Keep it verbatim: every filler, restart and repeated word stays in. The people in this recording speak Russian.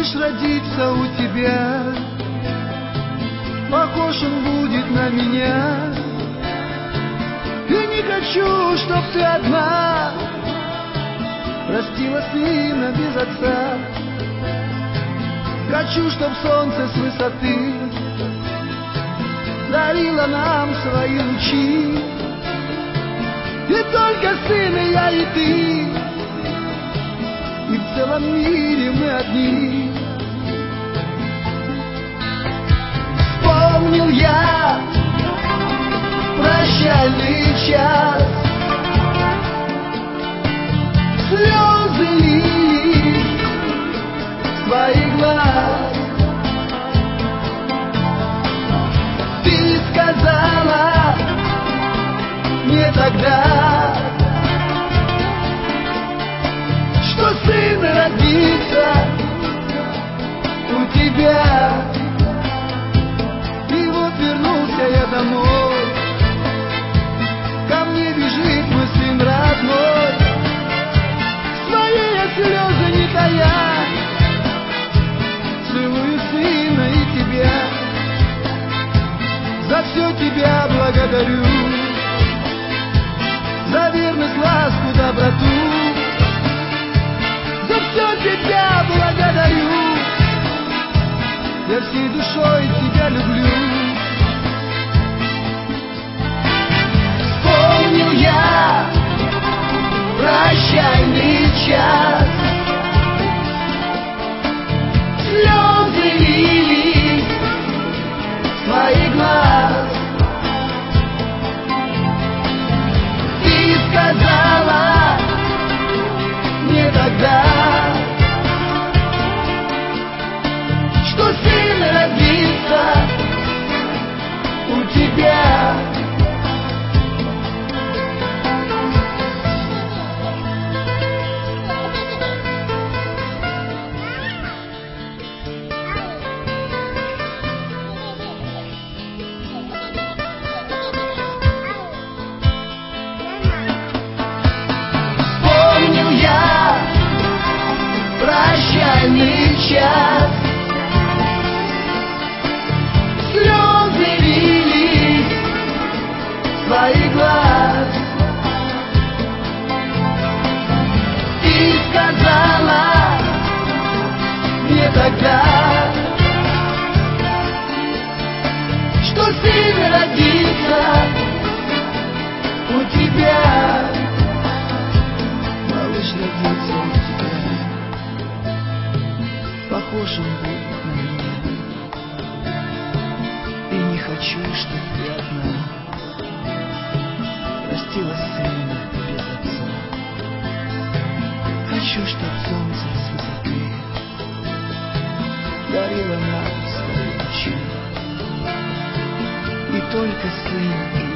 малыш родится у тебя, похож он будет на меня. И не хочу, чтоб ты одна растила сына без отца. Хочу, чтоб солнце с высоты дарило нам свои лучи. И только сын и я, и ты, и в целом мире мы одни. Вспомнил я прощальный час, слезы лились с твоих глаз. Ты сказала мне тогда, что сын родится у тебя. И вот вернулся я домой, ко мне бежит мой сын родной. Свои я слезы не тая, целую сына и тебя. За все тебя благодарю, за верность, ласку, доброту. За все тебя благодарю, я всей душой тебя люблю. Вспомнил я прощальный час, слезы лились с твоих глаз. Ты сказала мне тогда, что сын родится у тебя. Помнил я прощальный час, слезы лились с твоих глаз. Ты сказала мне тогда, что сын родится у тебя. Малыш родится у тебя, похож он будет на меня. И не хочу, чтоб ты одна растила сына без отца. Хочу, чтоб солнце с высоты дарило нам свои лучи. И только сын и